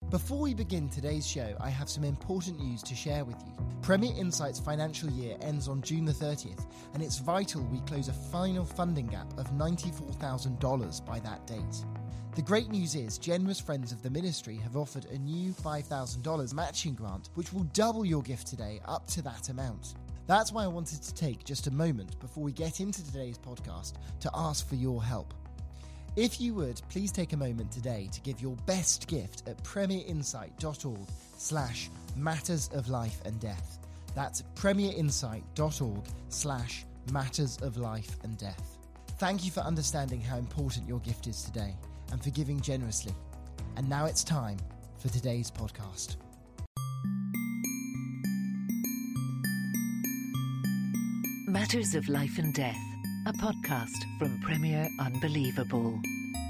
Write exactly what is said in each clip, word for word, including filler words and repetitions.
Before we begin today's show, I have some important news to share with you. Premier Insight's financial year ends on June the thirtieth, and it's vital we close a final funding gap of ninety-four thousand dollars by that date. The great news is generous friends of the ministry have offered a new five thousand dollars matching grant, which will double your gift today up to that amount. That's why I wanted to take just a moment before we get into today's podcast to ask for your help. If you would, please take a moment today to give your best gift at premierinsight.org slash matters of life and death. That's premierinsight.org slash matters of life and death. Thank you for understanding how important your gift is today and for giving generously. And now it's time for today's podcast. Matters of Life and Death, a podcast from Premier Unbelievable.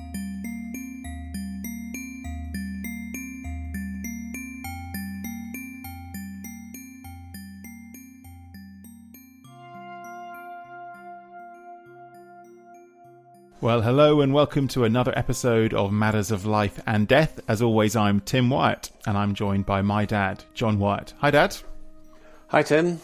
Well, hello and welcome to another episode of Matters of Life and Death. As always, I'm Tim Wyatt and I'm joined by my dad, John Wyatt. Hi, Dad. Hi, Tim.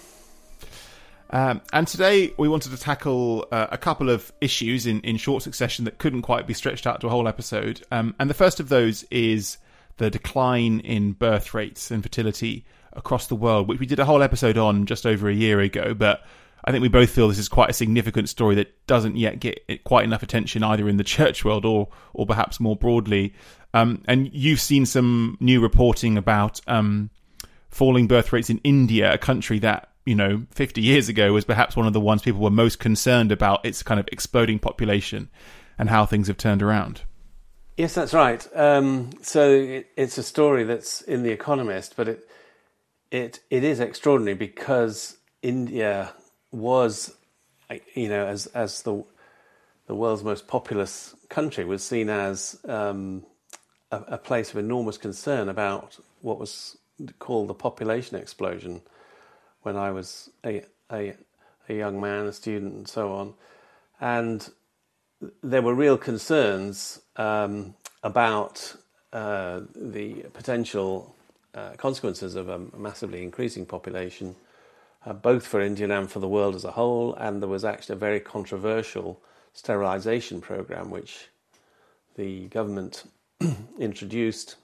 Um, and today we wanted to tackle uh, a couple of issues in, in short succession that couldn't quite be stretched out to a whole episode. Um, and the first of those is the decline in birth rates and fertility across the world, which we did a whole episode on just over a year ago. But I think we both feel this is quite a significant story that doesn't yet get quite enough attention either in the church world or or perhaps more broadly. Um, and you've seen some new reporting about um, falling birth rates in India, a country that, you know, fifty years ago was perhaps one of the ones people were most concerned about, its kind of exploding population and how things have turned around. Yes, that's right. Um, so it, it's a story that's in The Economist, but it it it is extraordinary because India was, you know, as as the the world's most populous country, was seen as um, a, a place of enormous concern about what was called the population explosion. When I was a, a a young man, a student, and so on, and there were real concerns um, about uh, the potential uh, consequences of a massively increasing population, uh, both for India and for the world as a whole. And there was actually a very controversial sterilisation program which the government introduced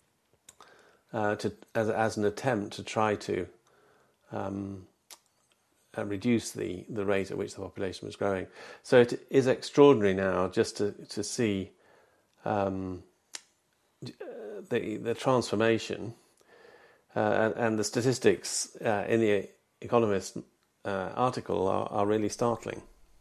uh, to as, as an attempt to try to Um, uh, reduce the, the rate at which the population was growing. So it is extraordinary now just to to see um, the the transformation uh, and, and the statistics uh, in the Economist uh, article are, are really startling.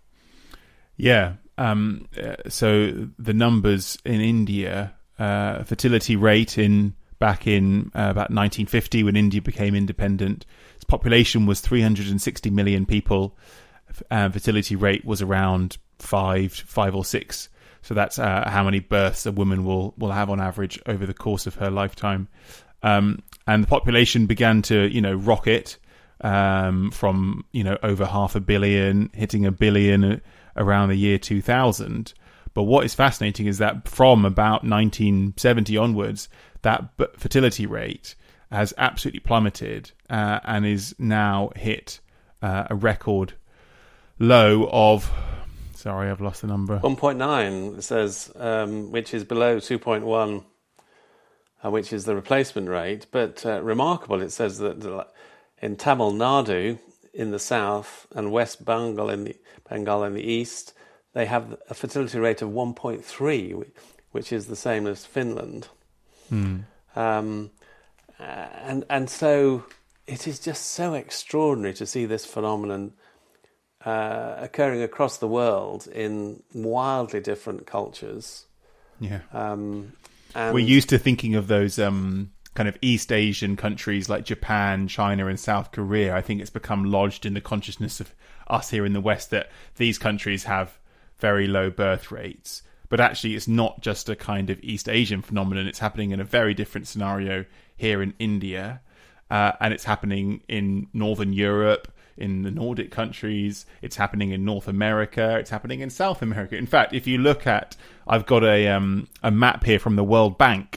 Yeah. Um, uh, so the numbers in India, uh, fertility rate in back in uh, about nineteen fifty when India became independent, its population was three hundred sixty million people. Uh, fertility rate was around five, five or six. So that's uh, how many births a woman will, will have on average over the course of her lifetime. Um, and the population began to, you know, rocket um, from, you know, over half a billion, hitting a billion around the year two thousand. But what is fascinating is that from about nineteen seventy onwards, that fertility rate has absolutely plummeted uh, and is now hit uh, a record low of, sorry, I've lost the number. one point nine, it says, um, which is below two point one, uh, which is the replacement rate. But uh, remarkable, it says that in Tamil Nadu in the south and West Bengal in the, Bengal in the east, they have a fertility rate of one point three, which is the same as Finland. Hmm. Um, and and so it is just so extraordinary to see this phenomenon uh, occurring across the world in wildly different cultures. Yeah. Um, and We're used to thinking of those um, kind of East Asian countries like Japan, China, and South Korea. I think it's become lodged in the consciousness of us here in the West that these countries have very low birth rates. But actually, it's not just a kind of East Asian phenomenon. It's happening in a very different scenario here in India. Uh, and it's happening in Northern Europe, in the Nordic countries. It's happening in North America. It's happening in South America. In fact, if you look at, I've got a um, a map here from the World Bank,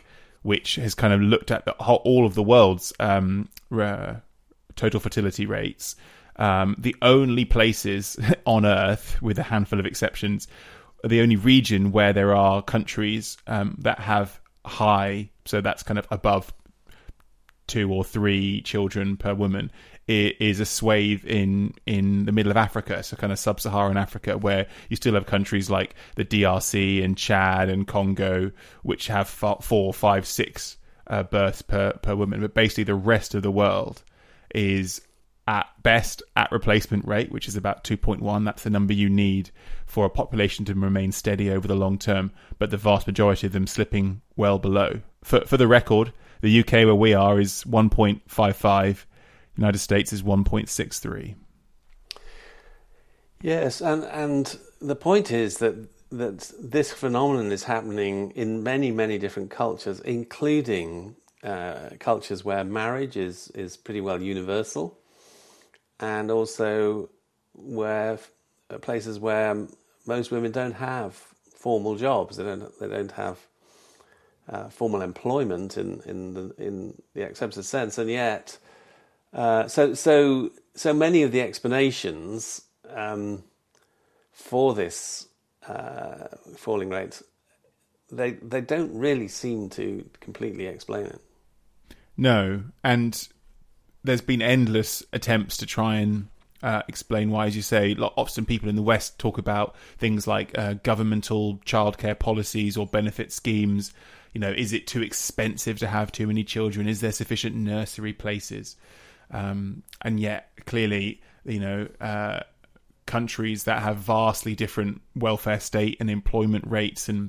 which has kind of looked at the whole, all of the world's um, uh, total fertility rates. Um, the only places on Earth, with a handful of exceptions, are the only region where there are countries um, that have high, so that's kind of above two or three children per woman, is a swathe in in the middle of Africa, so kind of sub-Saharan Africa, where you still have countries like the D R C and Chad and Congo, which have four, five, six uh, births per, per woman. But basically the rest of the world is at best at replacement rate, which is about two point one. That's the number you need for a population to remain steady over the long term, but the vast majority of them slipping well below. For, for the record, the U K, where we are, is one point five five. United States is one point six three. Yes, and and the point is that that this phenomenon is happening in many, many different cultures, including uh, cultures where marriage is, is pretty well universal, and also where places where most women don't have formal jobs. They don't they don't have uh, formal employment in in the in the accepted sense, and yet. Uh, so, so, so many of the explanations um, for this uh, falling rate, they they don't really seem to completely explain it. No, and there's been endless attempts to try and uh, explain why, as you say. Often people in the West talk about things like uh, governmental childcare policies or benefit schemes. You know, is it too expensive to have too many children? Is there sufficient nursery places? Um, and yet, clearly, you know, uh, countries that have vastly different welfare state and employment rates and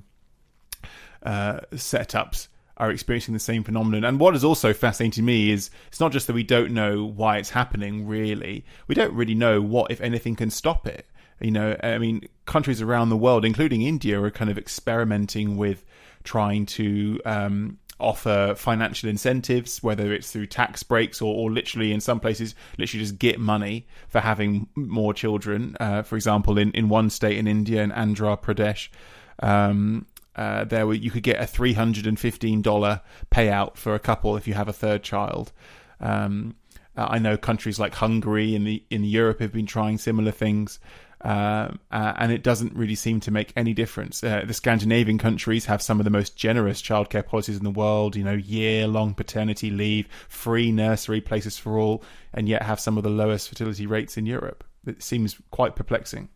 uh, setups are experiencing the same phenomenon. And what is also fascinating to me is it's not just that we don't know why it's happening, really. We don't really know what, if anything, can stop it. You know, I mean, countries around the world, including India, are kind of experimenting with trying to um, offer financial incentives, whether it's through tax breaks or, or literally in some places, literally just get money for having more children. Uh, for example, in, in one state in India, in Andhra Pradesh, um, uh, there were, you could get a three hundred fifteen dollars payout for a couple if you have a third child. Um, I know countries like Hungary in the in Europe have been trying similar things. Uh, uh, and it doesn't really seem to make any difference. Uh, the Scandinavian countries have some of the most generous childcare policies in the world, you know, year-long paternity leave, free nursery places for all, and yet have some of the lowest fertility rates in Europe. It seems quite perplexing.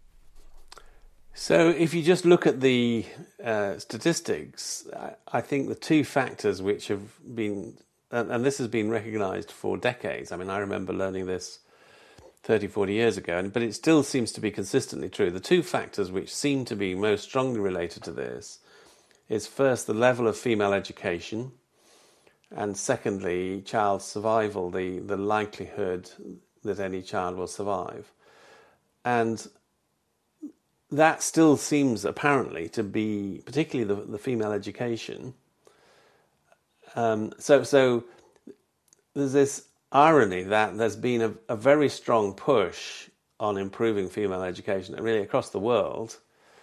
So if you just look at the uh, statistics, I, I think the two factors which have been, and, and this has been recognised for decades. I mean, I remember learning this thirty, forty years ago, but it still seems to be consistently true. The two factors which seem to be most strongly related to this is first the level of female education, and secondly child survival, the, the likelihood that any child will survive. And that still seems apparently to be, particularly the, the female education. Um, so, so there's this irony that there's been a, a very strong push on improving female education, really across the world,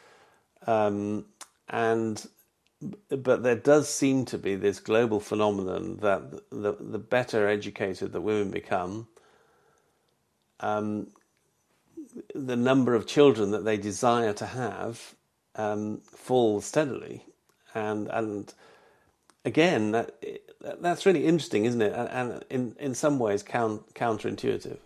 um, and but there does seem to be this global phenomenon that the the better educated that women become, um, the number of children that they desire to have um, falls steadily, and and again that. That's really interesting, isn't it? And in, in some ways count, counterintuitive.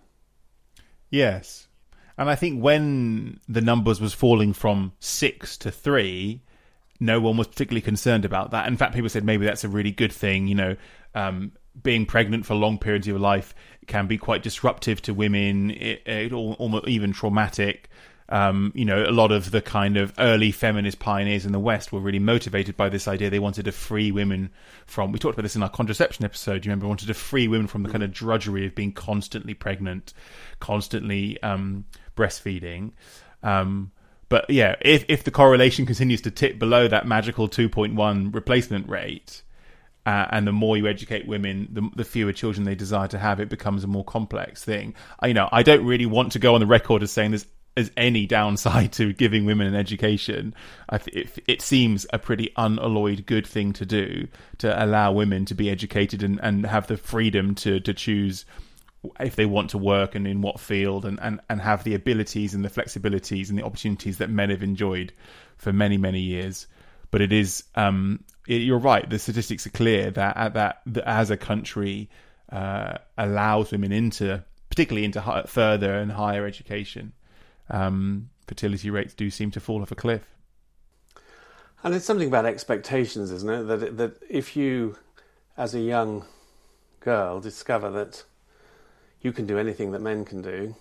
Yes. And I think when the numbers was falling from six to three, no one was particularly concerned about that. In fact, people said maybe that's a really good thing. You know, um, being pregnant for long periods of your life can be quite disruptive to women, it, it almost even traumatic. Um, you know, a lot of the kind of early feminist pioneers in the West were really motivated by this idea. They wanted to free women from, we talked about this in our contraception episode, you remember, wanted to free women from the kind of drudgery of being constantly pregnant, constantly um, breastfeeding. Um, but yeah, if, if the correlation continues to tip below that magical two point one replacement rate, Uh, and the more you educate women, the, the fewer children they desire to have, it becomes a more complex thing. I, you know, I don't really want to go on the record as saying there's as any downside to giving women an education, I th- it, it seems a pretty unalloyed good thing to do, to allow women to be educated and, and have the freedom to, to choose if they want to work and in what field, and, and, and have the abilities and the flexibilities and the opportunities that men have enjoyed for many, many years. But it is, um, it, you're right, the statistics are clear that, that, that as a country uh, allows women into, particularly into high, further and higher education, Um, fertility rates do seem to fall off a cliff. And it's something about expectations, isn't it? That that if you, as a young girl, discover that you can do anything that men can do,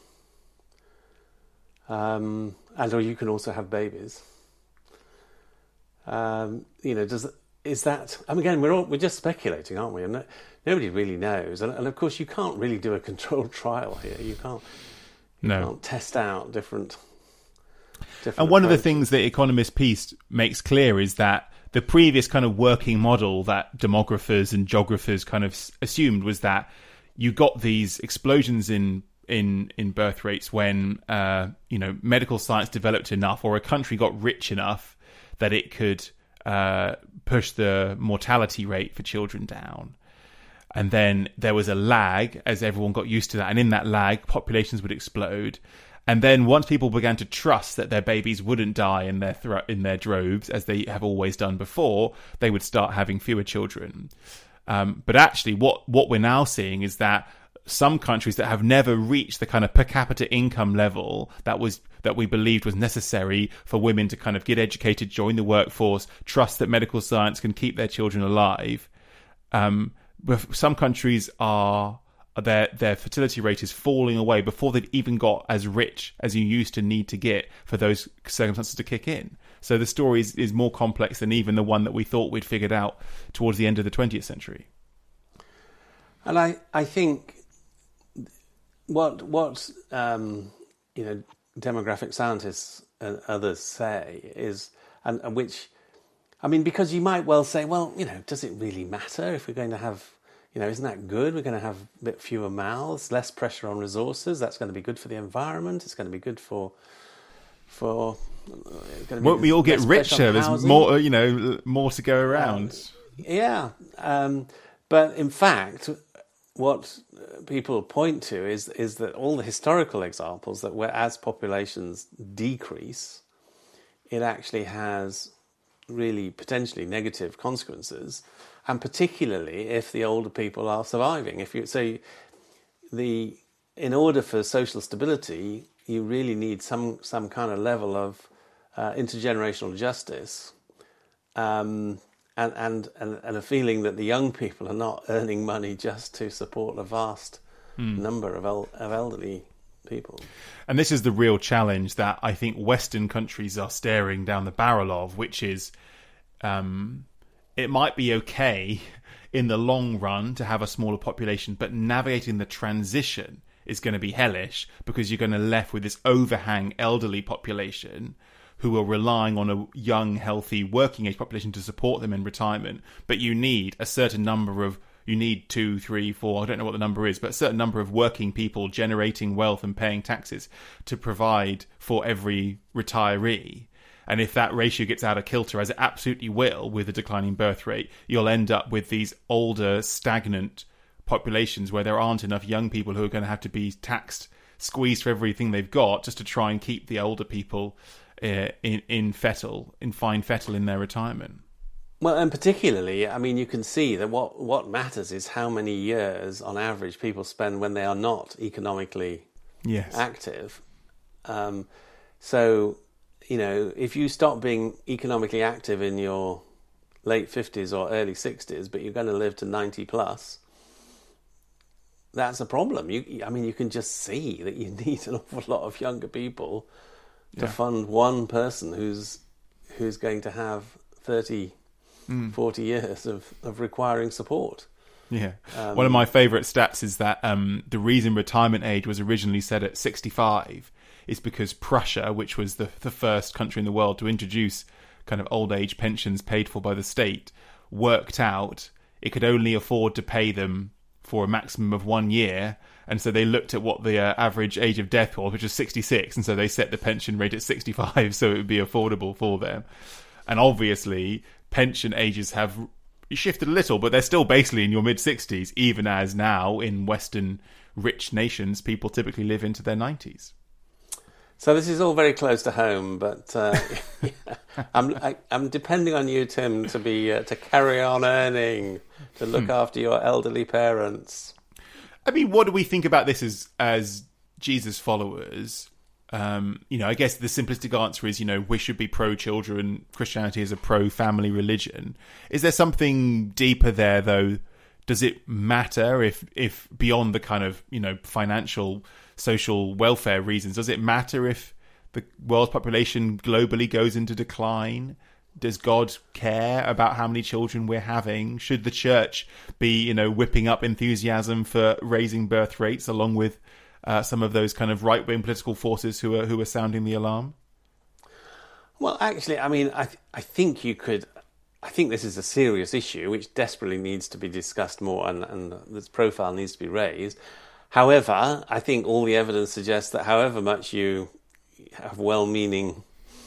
um, and or you can also have babies, um, you know, does is that? I mean, again, we're all, we're just speculating, aren't we? And no, nobody really knows. And, and of course, you can't really do a controlled trial here. You can't. No. You can't test out different. different and one approaches. of the things the Economist piece makes clear is that the previous kind of working model that demographers and geographers kind of assumed was that you got these explosions in in in birth rates when uh, you know medical science developed enough, or a country got rich enough that it could uh, push the mortality rate for children down. And then there was a lag as everyone got used to that. And in that lag, populations would explode. And then once people began to trust that their babies wouldn't die in their thro- in their droves, as they have always done before, they would start having fewer children. Um, but actually, what, what we're now seeing is that some countries that have never reached the kind of per capita income level that was that we believed was necessary for women to kind of get educated, join the workforce, trust that medical science can keep their children alive, um, some countries are their their fertility rate is falling away before they've even got as rich as you used to need to get for those circumstances to kick in. So the story is, is more complex than even the one that we thought we'd figured out towards the end of the twentieth century. And I, I think what what um, you know demographic scientists and others say is, and, and which. I mean, because you might well say, well, you know, does it really matter if we're going to have, you know, isn't that good? We're going to have a bit fewer mouths, less pressure on resources. That's going to be good for the environment. It's going to be good for, for. Uh, Won't we all get richer? There's more, you know, more to go around. Um, yeah, um, but in fact, what people point to is is that all the historical examples that where as populations decrease, it actually has really potentially negative consequences, and particularly if the older people are surviving. If you so, the in order for social stability, you really need some some kind of level of uh, intergenerational justice, um, and, and and and a feeling that the young people are not earning money just to support a vast mm. number of el- of elderly people. And this is the real challenge that I think Western countries are staring down the barrel of, which is um, it might be okay in the long run to have a smaller population, but navigating the transition is going to be hellish, because you're going to be left with this overhang elderly population who are relying on a young, healthy, working age population to support them in retirement. But you need a certain number of You need two, three, four, I don't know what the number is, but a certain number of working people generating wealth and paying taxes to provide for every retiree. And if that ratio gets out of kilter, as it absolutely will with a declining birth rate, you'll end up with these older, stagnant populations where there aren't enough young people who are going to have to be taxed, squeezed for everything they've got just to try and keep the older people uh, in, in fettle, in fine fettle in their retirement. Well, and particularly, I mean, you can see that what, what matters is how many years, on average, people spend when they are not economically yes. active. Um, so, you know, if you stop being economically active in your late fifties or early sixties, but you're going to live to ninety plus, that's a problem. You, I mean, you can just see that you need an awful lot of younger people to yeah. fund one person who's who's going to have thirty Mm. forty years of, of requiring support. Yeah. Um, One of my favourite stats is that um, the reason retirement age was originally set at sixty-five is because Prussia, which was the, the first country in the world to introduce kind of old age pensions paid for by the state, worked out it could only afford to pay them for a maximum of one year. And so they looked at what the uh, average age of death was, which was sixty-six. And so they set the pension rate at sixty-five so it would be affordable for them. And obviously, pension ages have shifted a little, but they're still basically in your mid-sixties, even as now in Western rich nations, people typically live into their nineties. So this is all very close to home, but uh, yeah, I'm I, I'm depending on you, Tim, to be uh, to carry on earning, to look hmm. after your elderly parents. I mean, what do we think about this as as Jesus followers? Um, you know, I guess the simplistic answer is, you know, we should be pro-children. Christianity is a pro-family religion. Is there something deeper there, though? Does it matter if, if beyond the kind of, you know, financial, social welfare reasons, does it matter if the world's population globally goes into decline? Does God care about how many children we're having? Should the church be, you know, whipping up enthusiasm for raising birth rates along with uh, some of those kind of right-wing political forces who are who are sounding the alarm? Well, actually, I mean, I th- I think you could. I think this is a serious issue which desperately needs to be discussed more, and, and this profile needs to be raised. However, I think all the evidence suggests that however much you have well-meaning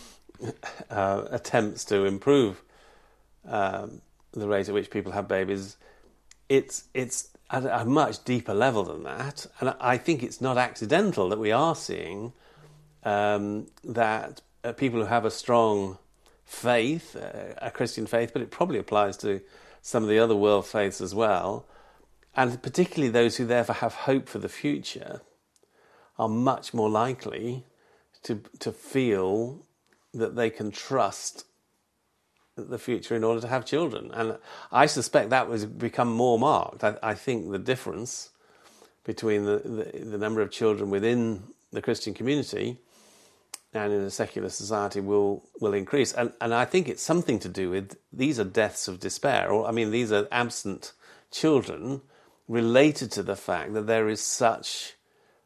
uh, attempts to improve um, the rate at which people have babies, it's it's at a much deeper level than that. And I think it's not accidental that we are seeing um, that uh, people who have a strong faith, uh, a Christian faith, but it probably applies to some of the other world faiths as well, and particularly those who therefore have hope for the future, are much more likely to to feel that they can trust the future in order to have children. And I suspect that was become more marked. I, I think the difference between the, the, the number of children within the Christian community and in a secular society will will increase. And and I think it's something to do with, these are deaths of despair, or I mean these are absent children related to the fact that there is such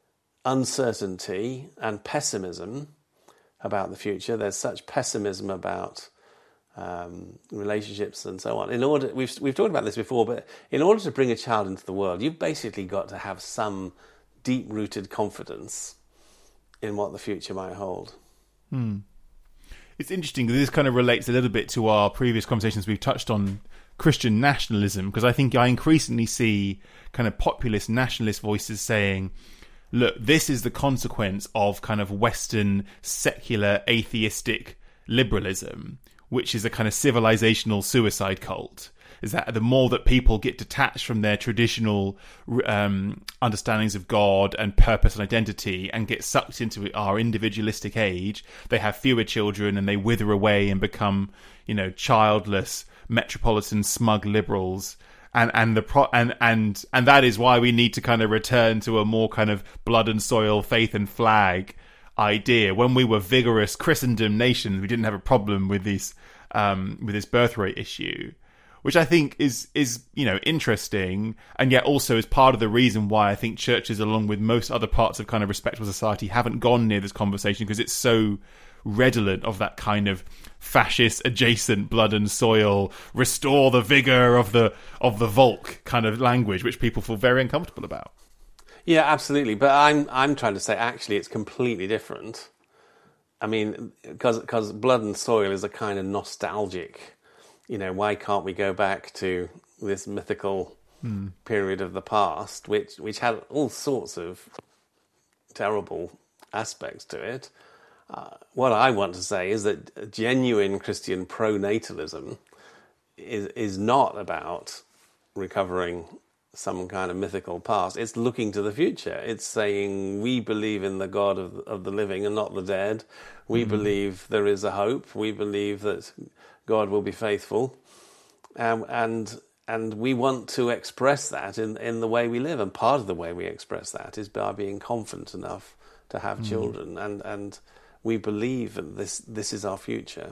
uncertainty and pessimism about the future. There's such pessimism about um, relationships and so on. In order, we've we've talked about this before, but in order to bring a child into the world, you've basically got to have some deep-rooted confidence in what the future might hold. Hmm. It's interesting because this kind of relates a little bit to our previous conversations we've touched on Christian nationalism, because I think I increasingly see kind of populist nationalist voices saying, look, this is the consequence of kind of Western secular atheistic liberalism, which is a kind of civilizational suicide cult. Is that the more that people get detached from their traditional um, understandings of God and purpose and identity and get sucked into our individualistic age, they have fewer children and they wither away and become, you know, childless, metropolitan, smug liberals. And and the pro- and and and that is why we need to kind of return to a more kind of blood and soil, faith and flag idea. When we were vigorous Christendom nations, we didn't have a problem with this um, with this birth rate issue, which I think is is you know interesting, and yet also is part of the reason why I think churches, along with most other parts of kind of respectable society, haven't gone near this conversation, because it's so redolent of that kind of fascist adjacent blood and soil, restore the vigor of the of the Volk kind of language, which people feel very uncomfortable about. Yeah, absolutely. But I'm I'm trying to say actually it's completely different. I mean, because because blood and soil is a kind of nostalgic, you know, why can't we go back to this mythical mm. period of the past, which which had all sorts of terrible aspects to it. Uh, what I want to say is that genuine Christian pronatalism is is not about recovering some kind of mythical past. It's looking to the future. It's saying we believe in the God of, of the living and not the dead. We mm-hmm. believe there is a hope. We believe that God will be faithful. Um, and and we want to express that in, in the way we live. And part of the way we express that is by being confident enough to have mm. children. And, and we believe that this, this is our future.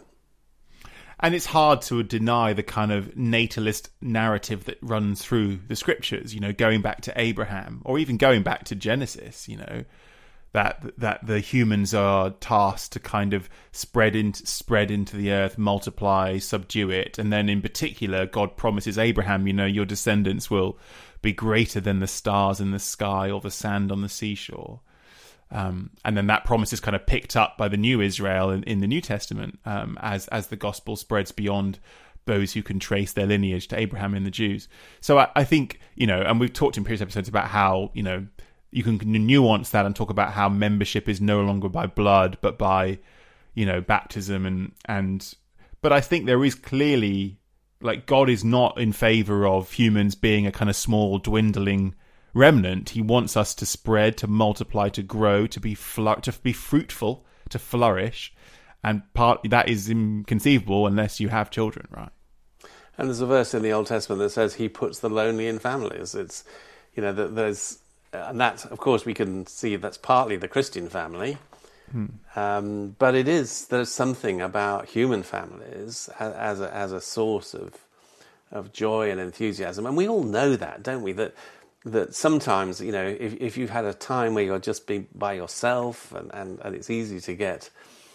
And it's hard to deny the kind of natalist narrative that runs through the scriptures, you know, going back to Abraham or even going back to Genesis, you know. that that the humans are tasked to kind of spread into spread into the earth, multiply, subdue it, and then in particular, God promises Abraham, you know, your descendants will be greater than the stars in the sky or the sand on the seashore. Um, and then that promise is kind of picked up by the new Israel in, in the New Testament um, as as the gospel spreads beyond those who can trace their lineage to Abraham and the Jews. So I, I think, you know, and we've talked in previous episodes about how, you know, you can nuance that and talk about how membership is no longer by blood, but by, you know, baptism. And, and but I think there is clearly, like, God is not in favor of humans being a kind of small, dwindling remnant. He wants us to spread, to multiply, to grow, to be fl- to be fruitful, to flourish. And partly that is inconceivable unless you have children, right? And there's a verse in the Old Testament that says he puts the lonely in families. It's, you know, that there's, and that, of course, we can see that's partly the Christian family. Hmm. Um, but it is, there's something about human families as a, as a source of of joy and enthusiasm. And we all know that, don't we? That that sometimes, you know, if, if you've had a time where you're just be by yourself and, and, and it's easy to get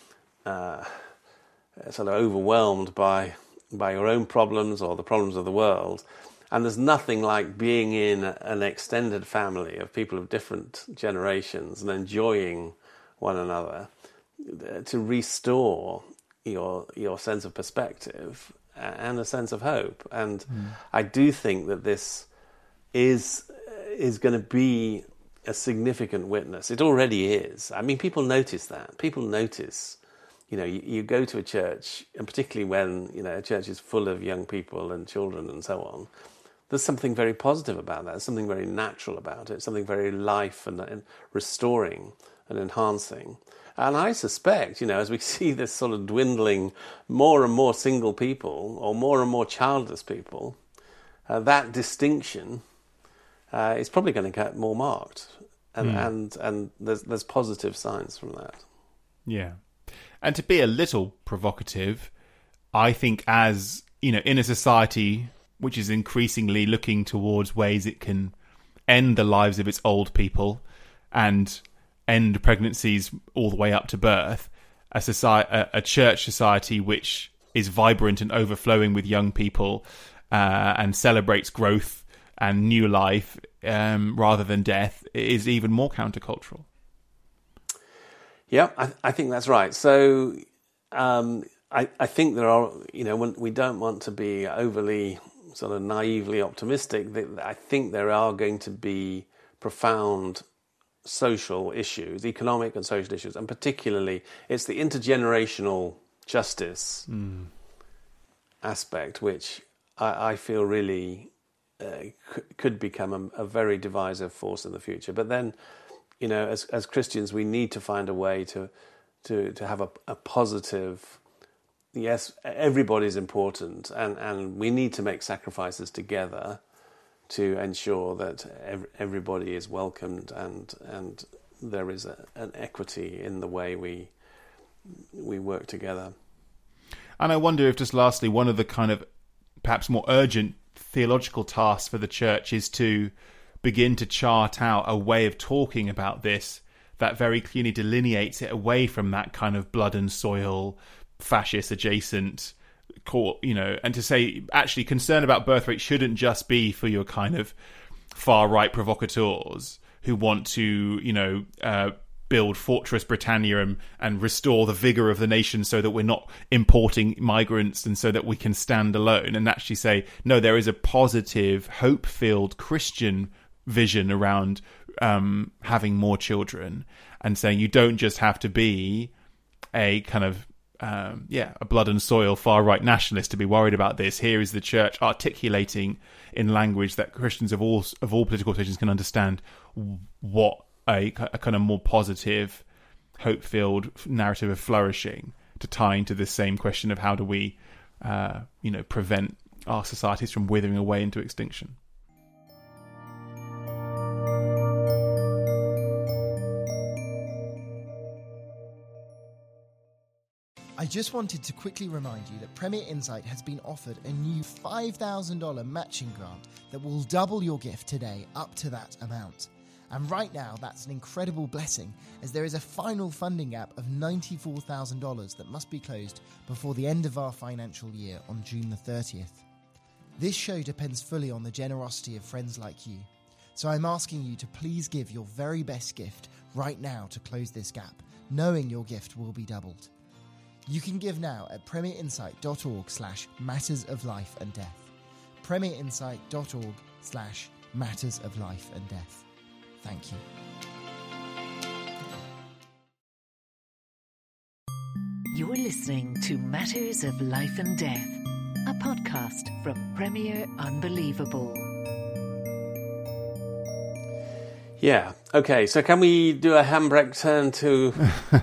uh, sort of overwhelmed by by your own problems or the problems of the world. And there's nothing like being in an extended family of people of different generations and enjoying one another to restore your your sense of perspective and a sense of hope. And mm. I do think that this is is going to be a significant witness. It already is. I mean, people notice that. People notice, you know, you, you go to a church, and particularly when, you know, a church is full of young people and children and so on, there's something very positive about that. There's something very natural about it, something very life and, and restoring and enhancing. And I suspect, you know, as we see this sort of dwindling, more and more single people or more and more childless people, uh, that distinction uh, is probably going to get more marked. And mm. and, and there's, there's positive signs from that. Yeah. And to be a little provocative, I think as, you know, in a society which is increasingly looking towards ways it can end the lives of its old people and end pregnancies all the way up to birth, a society, a, a church society which is vibrant and overflowing with young people uh, and celebrates growth and new life um, rather than death is even more countercultural. Yeah, I, I think that's right. So um, I, I think there are, you know, when, we don't want to be overly sort of naively optimistic. I think there are going to be profound social issues, economic and social issues, and particularly it's the intergenerational justice mm. aspect, which I, I feel really uh, c- could become a, a very divisive force in the future. But then, you know, as as Christians, we need to find a way to to to have a, a positive. Yes, everybody's important, and, and we need to make sacrifices together to ensure that ev- everybody is welcomed and and there is a, an equity in the way we we work together. And I wonder if, just lastly, one of the kind of perhaps more urgent theological tasks for the church is to begin to chart out a way of talking about this that very clearly delineates it away from that kind of blood and soil, fascist adjacent court, you know, and to say actually concern about birth rate shouldn't just be for your kind of far right provocateurs who want to, you know, uh, build Fortress Britannia and, and restore the vigor of the nation so that we're not importing migrants and so that we can stand alone, and actually say, no, there is a positive, hope-filled Christian vision around um, having more children, and saying you don't just have to be a kind of Um, yeah, a blood and soil far-right nationalist to be worried about this. Here is the church articulating in language that Christians of all of all political positions can understand what a, a kind of more positive, hope-filled narrative of flourishing to tie into this same question of how do we, uh, you know, prevent our societies from withering away into extinction. I just wanted to quickly remind you that Premier Insight has been offered a new five thousand dollars matching grant that will double your gift today up to that amount. And right now, that's an incredible blessing, as there is a final funding gap of ninety-four thousand dollars that must be closed before the end of our financial year on June the thirtieth. This show depends fully on the generosity of friends like you, so I'm asking you to please give your very best gift right now to close this gap, knowing your gift will be doubled. You can give now at premierinsight.org slash matters of life and death. premierinsight.org slash matters of life and death. Thank you. You're listening to Matters of Life and Death, a podcast from Premier Unbelievable. Yeah. Okay. So can we do a handbrake turn to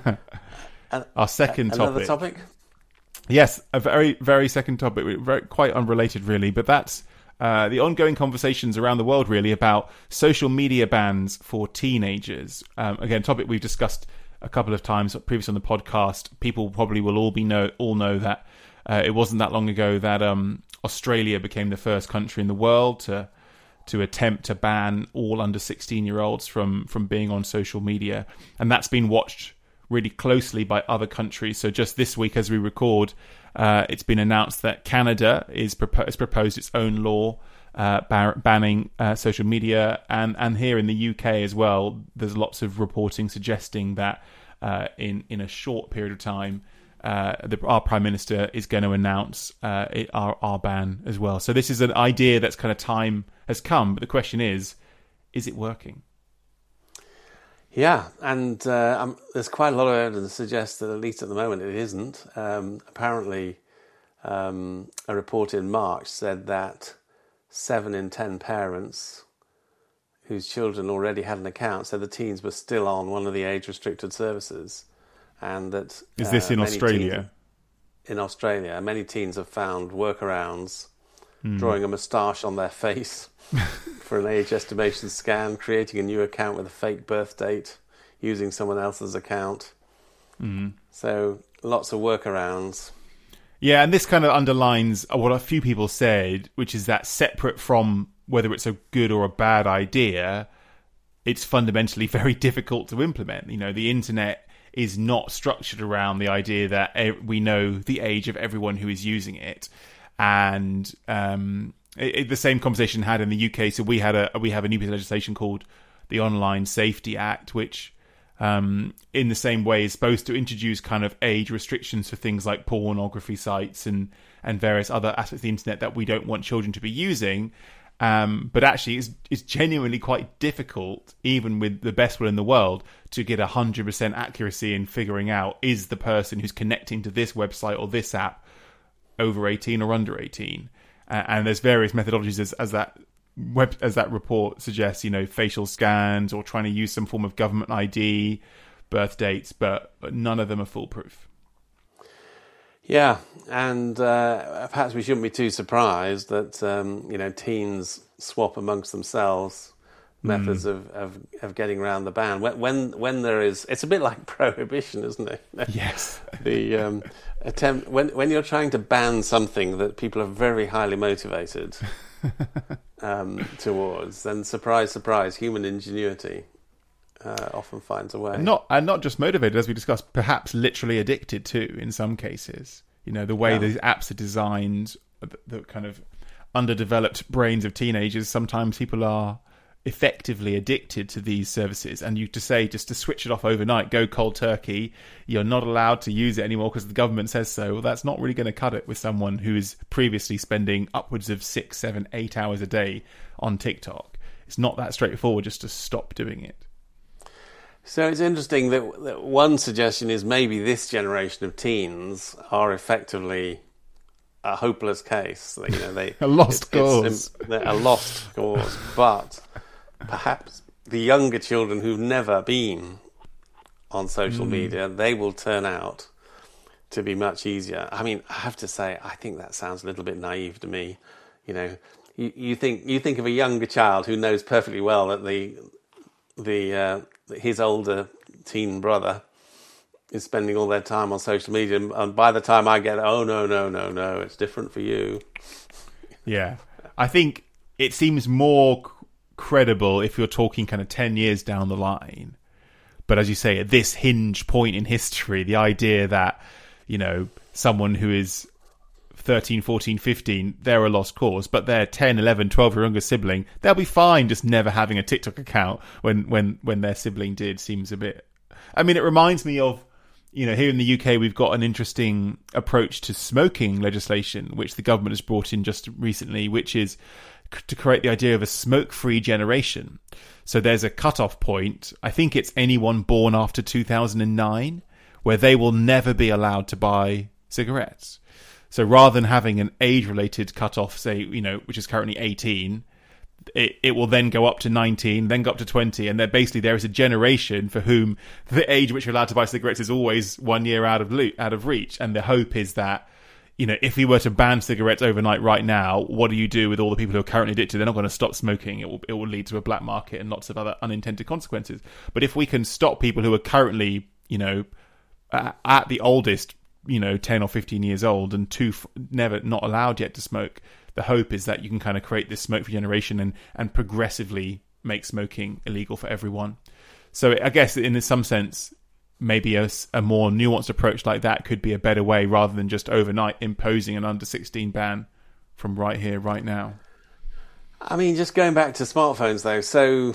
a, our second a, another topic? topic? Yes, a very, very second topic. Very, quite unrelated, really, but that's uh, the ongoing conversations around the world, really, about social media bans for teenagers. Um, again, topic we've discussed a couple of times previously on the podcast. People probably will all be know all know that uh, it wasn't that long ago that um, Australia became the first country in the world to to attempt to ban all under sixteen year olds from from being on social media, and that's been watched really closely by other countries. So just this week, as we record, uh, it's been announced that Canada is propo- has proposed its own law uh, bar- banning uh, social media, and and here in the U K as well, there's lots of reporting suggesting that uh, in in a short period of time, uh, the, our Prime Minister is going to announce uh, it, our our ban as well. So this is an idea that's kind of time has come, but the question is, is it working? Yeah, and uh, um, there's quite a lot of evidence to suggest that at least at the moment it isn't. Um, apparently, um, a report in March said that seven in ten parents whose children already had an account said the teens were still on one of the age-restricted services, and that is this uh, in Australia? Teens, in Australia, many teens have found workarounds, mm. drawing a moustache on their face for an age estimation scan, creating a new account with a fake birth date, using someone else's account. Mm. So lots of workarounds. Yeah, and this kind of underlines what a few people said, which is that separate from whether it's a good or a bad idea, it's fundamentally very difficult to implement. You know, the internet is not structured around the idea that we know the age of everyone who is using it. And um It, it, the same conversation had in the U K. So we had a we have a new piece of legislation called the Online Safety Act, which, um, in the same way, is supposed to introduce kind of age restrictions for things like pornography sites and and various other aspects of the internet that we don't want children to be using. Um, but actually, it's it's genuinely quite difficult, even with the best will in the world, to get a hundred percent accuracy in figuring out is the person who's connecting to this website or this app over eighteen or under eighteen. Uh, and there's various methodologies as, as that web as that report suggests, you know, facial scans or trying to use some form of government I D, birth dates, but, but none of them are foolproof. Yeah, and uh, perhaps we shouldn't be too surprised that um, you know teens swap amongst themselves methods mm. of, of of getting around the ban. When, when when there is, it's a bit like prohibition, isn't it? Yes. the um, attempt when when you're trying to ban something that people are very highly motivated um, towards, then surprise, surprise, human ingenuity uh, often finds a way. And not and not just motivated, as we discussed, perhaps literally addicted too. In some cases, you know, the way yeah. these apps are designed, the, the kind of underdeveloped brains of teenagers. Sometimes people are effectively addicted to these services, and you to say just to switch it off overnight, go cold turkey, you're not allowed to use it anymore because the government says so. Well, that's not really going to cut it with someone who is previously spending upwards of six, seven, eight hours a day on TikTok. It's not that straightforward just to stop doing it. So it's interesting that, that one suggestion is maybe this generation of teens are effectively a hopeless case. You know, they a lost it's, cause, it's, a lost cause, but perhaps the younger children who've never been on social mm. media, they will turn out to be much easier. I mean, I have to say, I think that sounds a little bit naive to me. You know, you, you think you think of a younger child who knows perfectly well that the the uh, his older teen brother is spending all their time on social media, and by the time I get, oh no no no no, it's different for you. Yeah, I think it seems more incredible if you're talking kind of ten years down the line. But as you say, at this hinge point in history, the idea that, you know, someone who is thirteen, fourteen, fifteen, they're a lost cause, but their ten, eleven, twelve year younger sibling, they'll be fine just never having a TikTok account when, when, when their sibling did, seems a bit... I mean, it reminds me of, you know, here in the U K, we've got an interesting approach to smoking legislation, which the government has brought in just recently, which is to create the idea of a smoke-free generation. So there's a cut-off point. I think it's anyone born after two thousand nine, where they will never be allowed to buy cigarettes. So rather than having an age-related cut-off, say, you know, which is currently eighteen, it, it will then go up to nineteen, then go up to twenty, and then basically there is a generation for whom the age at which you're allowed to buy cigarettes is always one year out of lo- out of reach. And the hope is that, you know, if we were to ban cigarettes overnight right now, what do you do with all the people who are currently addicted? They're not going to stop smoking. It will, it will lead to a black market and lots of other unintended consequences. But if we can stop people who are currently, you know, at the oldest, you know, ten or fifteen years old and too never not allowed yet to smoke, the hope is that you can kind of create this smoke-free generation and, and progressively make smoking illegal for everyone. So I guess in some sense, maybe a, a more nuanced approach like that could be a better way rather than just overnight imposing an under sixteen ban from right here, right now. I mean, just going back to smartphones though, so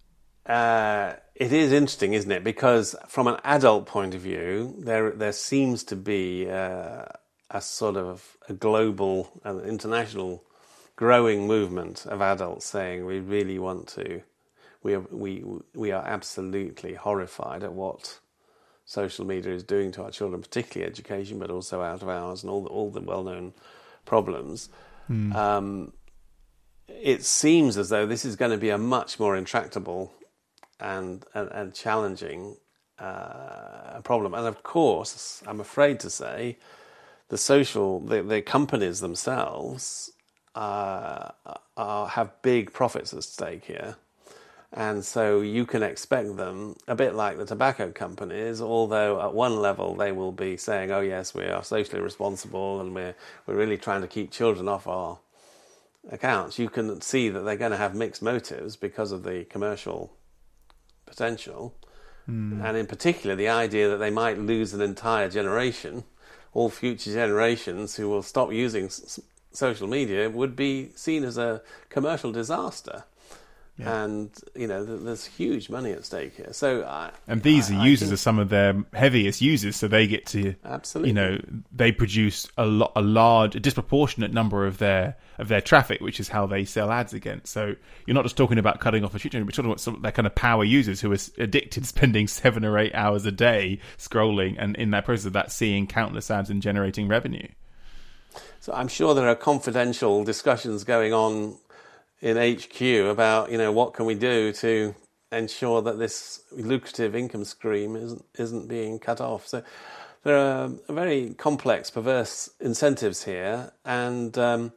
uh, it is interesting, isn't it? Because from an adult point of view, there there seems to be uh, a sort of a global, uh, international growing movement of adults saying we really want to, we are, we we are absolutely horrified at what social media is doing to our children, particularly education, but also out of hours and all the, all the well-known problems. Mm. Um, it seems as though this is going to be a much more intractable and and, and challenging uh, problem. And of course, I'm afraid to say, the social, the, the companies themselves uh, are, have big profits at stake here. And so you can expect them, a bit like the tobacco companies, although at one level they will be saying, oh yes, we are socially responsible and we're we're really trying to keep children off our accounts. You can see that they're going to have mixed motives because of the commercial potential. Mm. And in particular, the idea that they might lose an entire generation, all future generations who will stop using s- social media would be seen as a commercial disaster. Yeah. And, you know, there's huge money at stake here. So, I, And these I, are users think, of some of their heaviest users, so they get to, absolutely. you know, they produce a, lo- a large, a disproportionate number of their of their traffic, which is how they sell ads against. So you're not just talking about cutting off a future, we're talking about some their kind of power users who are addicted, spending seven or eight hours a day scrolling, and in that process of that, seeing countless ads and generating revenue. So I'm sure there are confidential discussions going on in H Q about, you know, what can we do to ensure that this lucrative income stream isn't isn't being cut off. So there are very complex, perverse incentives here, and um,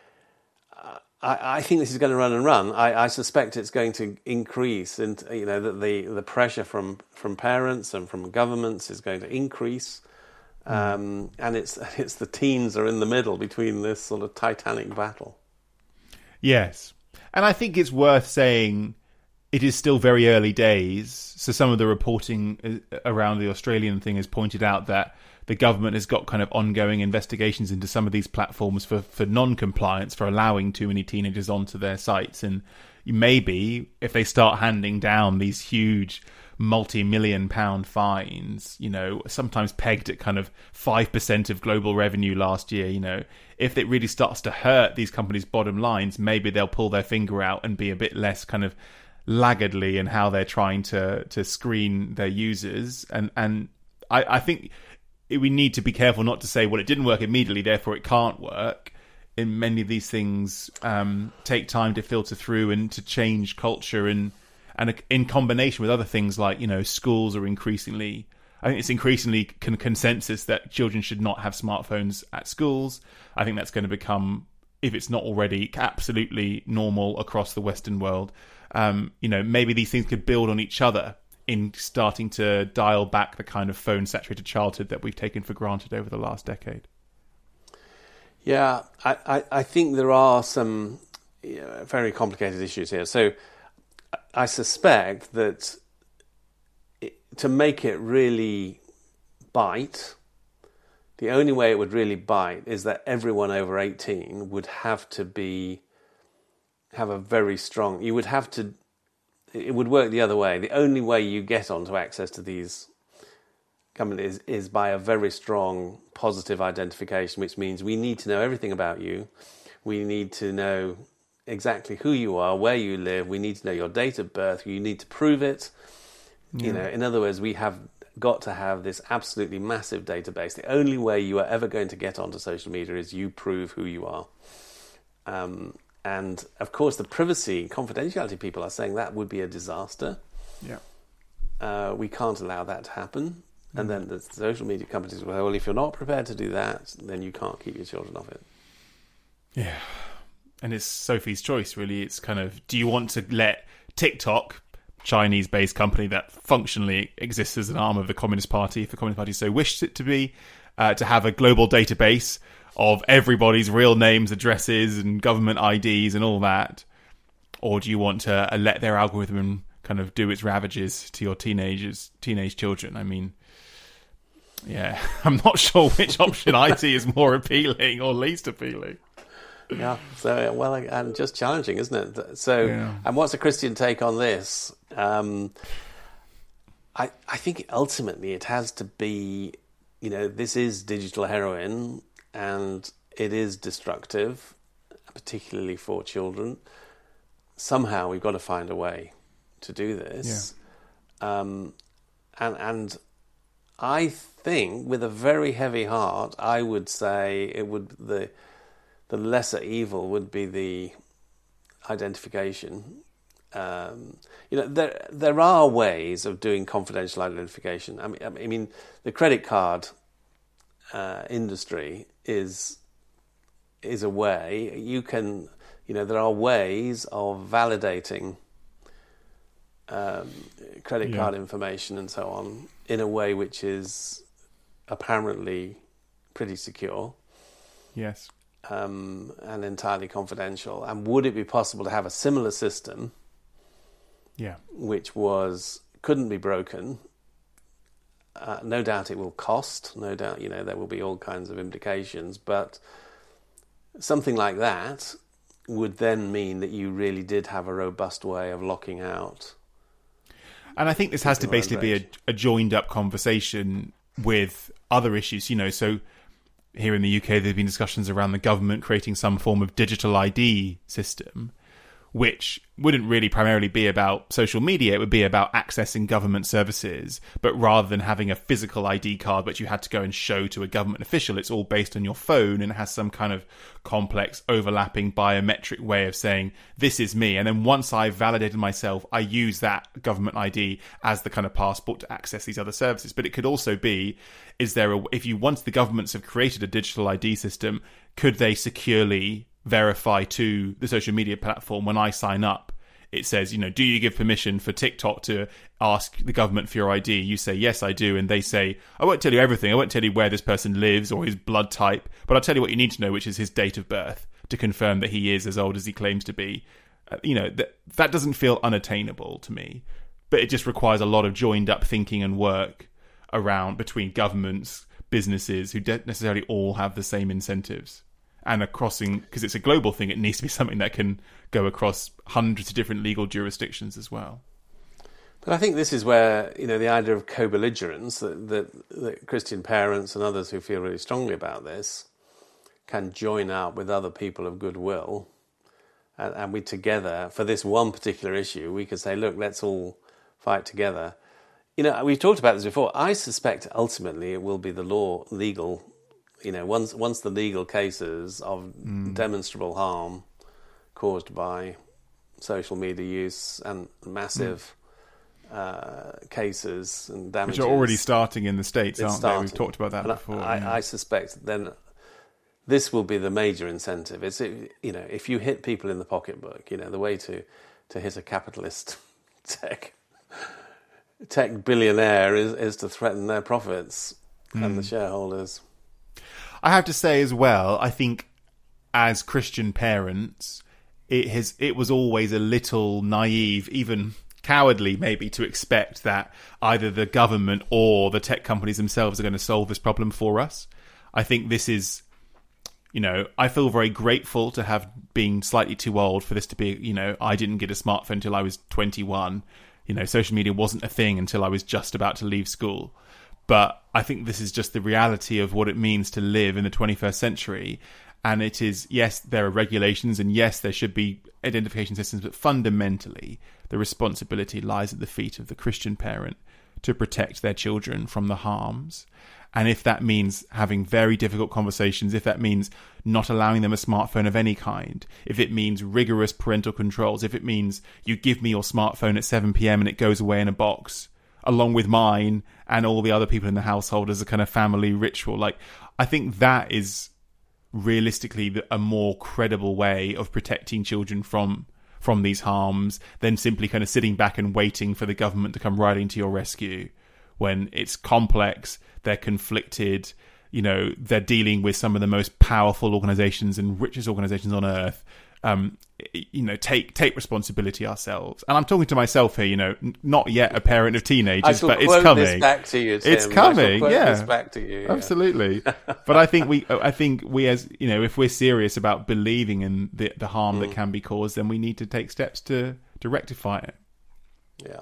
I, I think this is going to run and run. I, I suspect it's going to increase, and you know that the the pressure from from parents and from governments is going to increase. Um, and it's it's the teens are in the middle between this sort of titanic battle. Yes. And I think it's worth saying it is still very early days. So some of the reporting around the Australian thing has pointed out that the government has got kind of ongoing investigations into some of these platforms for, for non-compliance, for allowing too many teenagers onto their sites. And maybe if they start handing down these huge multi-million pound fines, you know, sometimes pegged at kind of five percent of global revenue last year, you know, if it really starts to hurt these companies' bottom lines, maybe they'll pull their finger out and be a bit less kind of laggardly in how they're trying to to screen their users. And, and I, I think we need to be careful not to say, well, it didn't work immediately, therefore it can't work. In many of these things um, take time to filter through and to change culture, and and in combination with other things like, you know, schools are increasingly, I think it's increasingly con- consensus that children should not have smartphones at schools. I think that's going to become, if it's not already, absolutely normal across the Western world. Um, you know, maybe these things could build on each other in starting to dial back the kind of phone-saturated childhood that we've taken for granted over the last decade. Yeah, I, I, I think there are some you know, very complicated issues here. So I suspect that it, to make it really bite, the only way it would really bite is that everyone over eighteen would have to be have a very strong. You would have to. It would work the other way. The only way you get onto access to these companies is by a very strong positive identification, which means we need to know everything about you. We need to know exactly who you are, where you live. We need to know your date of birth. You need to prove it. Yeah. You know, in other words, we have got to have this absolutely massive database. The only way you are ever going to get onto social media is you prove who you are. Um, and of course, the privacy and confidentiality people are saying that would be a disaster. Yeah, uh, we can't allow that to happen. Mm. And then the social media companies will say, well, if you're not prepared to do that, then you can't keep your children off it. Yeah. And it's Sophie's choice, really. It's kind of, do you want to let TikTok, Chinese-based company that functionally exists as an arm of the Communist Party, if the Communist Party so wished it to be, uh, to have a global database of everybody's real names, addresses, and government I Ds and all that? Or do you want to uh, let their algorithm kind of do its ravages to your teenagers, teenage children? I mean, yeah, I'm not sure which option I see is more appealing or least appealing. Yeah, so, well, and just challenging, isn't it? So, yeah. And what's a Christian take on this? Um, I I think ultimately it has to be, you know, this is digital heroin, and it is destructive, particularly for children. Somehow we've got to find a way to do this. Yeah. Um, and and I think, with a very heavy heart, I would say it would the the lesser evil would be the identification. Um, you know, there there are ways of doing confidential identification. I mean, I mean, the credit card uh, industry is is a way you can. You know, there are ways of validating um, credit yeah. card information and so on in a way which is apparently pretty secure. Yes. Um, and entirely confidential. And would it be possible to have a similar system? Yeah. Which was couldn't be broken. Uh, no doubt it will cost. No doubt, you know, there will be all kinds of implications. But something like that would then mean that you really did have a robust way of locking out. And I think this has to basically be a, a joined up conversation with other issues, you know, so here in the U K there have been discussions around the government creating some form of digital I D system, which wouldn't really primarily be about social media. It would be about accessing government services, but rather than having a physical I D card which you had to go and show to a government official, it's all based on your phone and has some kind of complex overlapping biometric way of saying, this is me. And then once I've validated myself, I use that government I D as the kind of passport to access these other services. But it could also be, is there a, if you, once the governments have created a digital I D system, could they securely verify to the social media platform when I sign up? It says, you know, do you give permission for TikTok to ask the government for your I D? You say, yes, I do. And they say, I won't tell you everything. I won't tell you where this person lives or his blood type, but I'll tell you what you need to know, which is his date of birth, to confirm that he is as old as he claims to be. Uh, you know, that that doesn't feel unattainable to me, but it just requires a lot of joined up thinking and work around between governments, businesses who don't necessarily all have the same incentives. And a crossing, because it's a global thing, it needs to be something that can go across hundreds of different legal jurisdictions as well. But I think this is where, you know, the idea of co-belligerence, that, that, that Christian parents and others who feel really strongly about this can join up with other people of goodwill. And, and we together, for this one particular issue, we could say, look, let's all fight together. You know, we've talked about this before. I suspect ultimately it will be the law, legal. You know, once once the legal cases of mm. demonstrable harm caused by social media use and massive mm. uh, cases and damages, which are already starting in the States, aren't starting. they? We've talked about that and before. I, yeah. I suspect then this will be the major incentive. It's, you know, if you hit people in the pocketbook, you know, the way to to hit a capitalist tech tech billionaire is is to threaten their profits mm. and the shareholders. I have to say as well, I think as Christian parents, it has it was always a little naive, even cowardly maybe, to expect that either the government or the tech companies themselves are going to solve this problem for us. I think this is, you know, I feel very grateful to have been slightly too old for this to be, you know, I didn't get a smartphone until I was twenty-one. You know, social media wasn't a thing until I was just about to leave school. But I think this is just the reality of what it means to live in the twenty-first century. And it is, yes, there are regulations, and yes, there should be identification systems, but fundamentally, the responsibility lies at the feet of the Christian parent to protect their children from the harms. And if that means having very difficult conversations, if that means not allowing them a smartphone of any kind, if it means rigorous parental controls, if it means you give me your smartphone at seven p.m. and it goes away in a box, along with mine and all the other people in the household as a kind of family ritual, like, I think that is realistically a more credible way of protecting children from from these harms than simply kind of sitting back and waiting for the government to come riding to your rescue when it's complex, they're conflicted, you know, they're dealing with some of the most powerful organizations and richest organizations on earth. Um, you know, take take responsibility ourselves. And I'm talking to myself here, you know, not yet a parent of teenagers, but it's coming. This back to you, Tim. It's coming, I yeah. This back to you, yeah. Absolutely. But I think we, I think we, as you know, if we're serious about believing in the the harm mm. that can be caused, then we need to take steps to to rectify it. Yeah.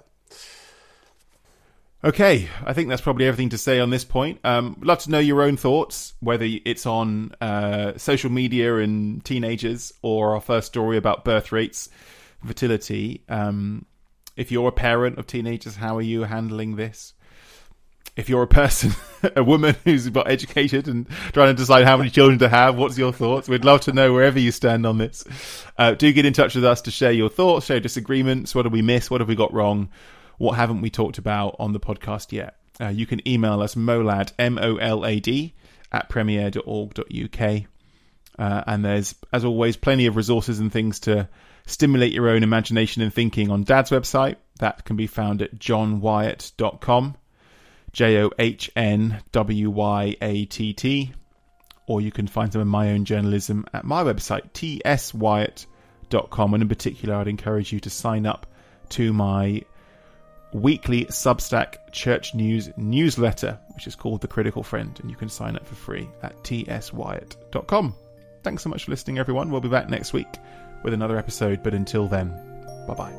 Okay, I think that's probably everything to say on this point. Um, love to know your own thoughts, whether it's on uh, social media and teenagers or our first story about birth rates, fertility. Um, if you're a parent of teenagers, how are you handling this? If you're a person, a woman who's got educated and trying to decide how many children to have, what's your thoughts? We'd love to know wherever you stand on this. Uh, do get in touch with us to share your thoughts, share disagreements. What did we miss? What have we got wrong? What haven't we talked about on the podcast yet? Uh, you can email us molad, M O L A D, at premier dot org dot U K. Uh, and there's, as always, plenty of resources and things to stimulate your own imagination and thinking on Dad's website. That can be found at john wyatt dot com, J O H N W Y A T T. Or you can find some of my own journalism at my website, T S wyatt dot com. And in particular, I'd encourage you to sign up to my weekly Substack Church News newsletter, which is called The Critical Friend, and you can sign up for free at T S wyatt dot com. Thanks so much for listening, everyone. We'll be back next week with another episode, but until then, bye-bye.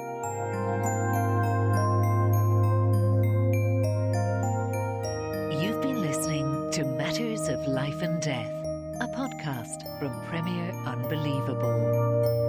You've been listening to Matters of Life and Death, a podcast from Premier Unbelievable.